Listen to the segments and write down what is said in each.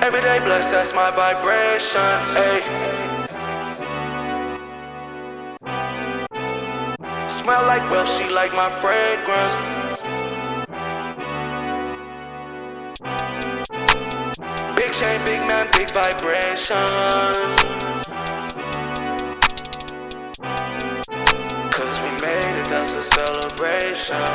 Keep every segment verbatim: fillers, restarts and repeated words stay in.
Everyday blessed, that's my vibration, ayy. Smell like wealth, she like my fragrance. Big chain, big man, big vibration. Cause we made it, that's a celebration.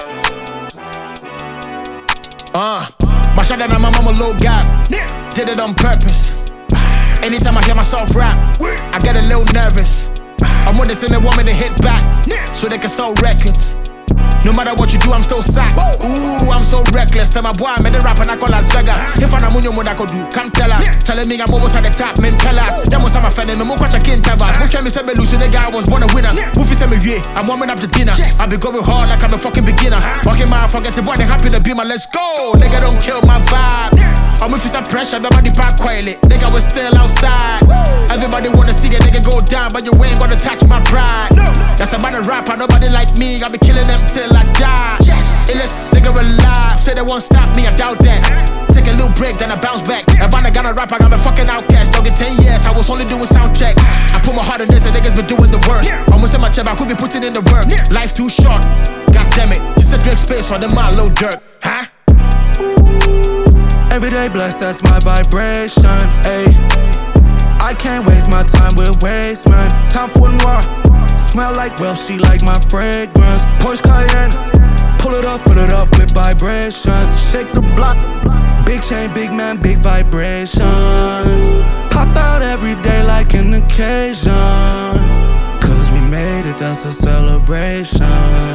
Uh, my shot down on my mama low gap. Did it on purpose. Anytime I hear myself rap, I get a little nervous. I'm with this and they want me to hit back, so they can sell records. No matter what you do, I'm still sacked. Ooh, I'm so reckless. Tell my boy I made a rap and I call Las Vegas. If I know what I could do, come tell us. Telling me I'm always at the top, men tell us. That was how my friend and me watch a king tabas. Who can me say me lose? The guy was born a winner. Mufi say me yeah, I'm warming up to dinner. I be going hard like I'm a fucking beginner. Okay, man, forget the boy, they happy to be my let's go. Nigga don't kill my vibe. I'm with some pressure, but my park quietly. Nigga was still outside. Everybody wanna see a nigga go down, but you ain't gonna touch my pride. That's about a rapper, nobody like me. I be killing them till I die. Illest nigga alive, say they won't stop me, I doubt that. Take a little break, then I bounce back. If I got a rap, I got a fucking outcast. Don't get ten years, I was only doing sound check. I put my heart in this, and niggas been doing the worst. Almost in my chest, I could be putting in the work. Life too short, god damn it. Just a drink space on the mile, low dirt, huh? Everyday blessed, that's my vibration, ayy. I can't waste my time with waste, man. Time for noir. Smell like wealth, she like my fragrance. Porsche Cayenne, pull it up, fill it up with vibrations. Shake the block, big chain, big man, big vibration. Pop out every day like an occasion. Cause we made it, that's a celebration.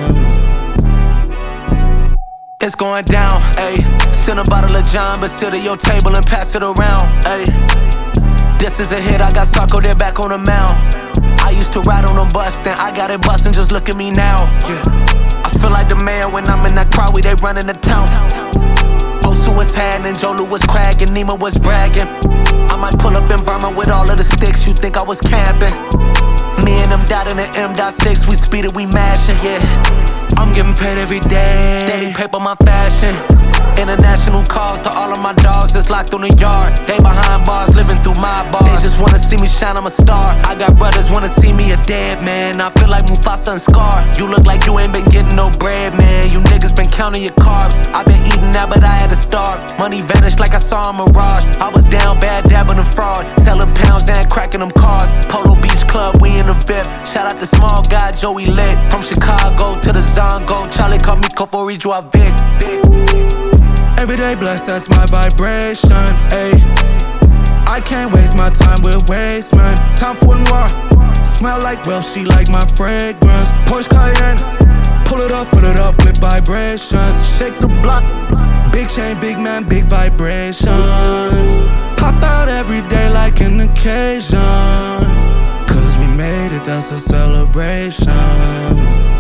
It's going down, ayy. Send a bottle of John, but sit at your table and pass it around, ayy. This is a hit, I got Sarko there back on the mound. I used to ride on a bus, then I got it bustin', just look at me now. Yeah. I feel like the mayor when I'm in that crowd, we they running the town. Osu was hiding, Jolu was cracking, Nima was bragging. I might pull up in Burma with all of the sticks, you think I was camping. Me and them died in the M six, we speed it, we mashing, yeah. I'm getting paid every day, daily paper my fashion. International calls to all of my dogs that's locked on the yard. They behind bars, living through my bars. They just wanna see me shine, I'm a star. I got brothers wanna see me a dead man. I feel like Mufasa and Scar. You look like you ain't been getting no bread, man. You niggas been counting your carbs. I been eating that, but I had to starve. Money vanished like I saw a mirage. I was down bad, dabbing and fraud. Selling pounds and cracking them cars. Polo Beach Club, we in the V I P. Shout out the small guy, Joey Lit. From Chicago to the Zongo. Charlie called me Kofori Joa Vic. Everyday blessed, that's my vibration, ayy. I can't waste my time with waste, man. Time for noir. Smell like wealth, she like my fragrance. Porsche Cayenne, pull it up, fill it up with vibrations. Shake the block, big chain, big man, big vibration. Pop out every day like an occasion. Cause we made it, that's a celebration.